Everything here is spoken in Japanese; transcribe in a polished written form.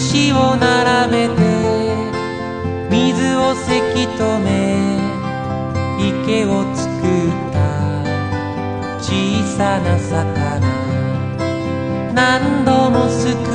石を並べて水をせき止め池を作った小さな魚何度もすく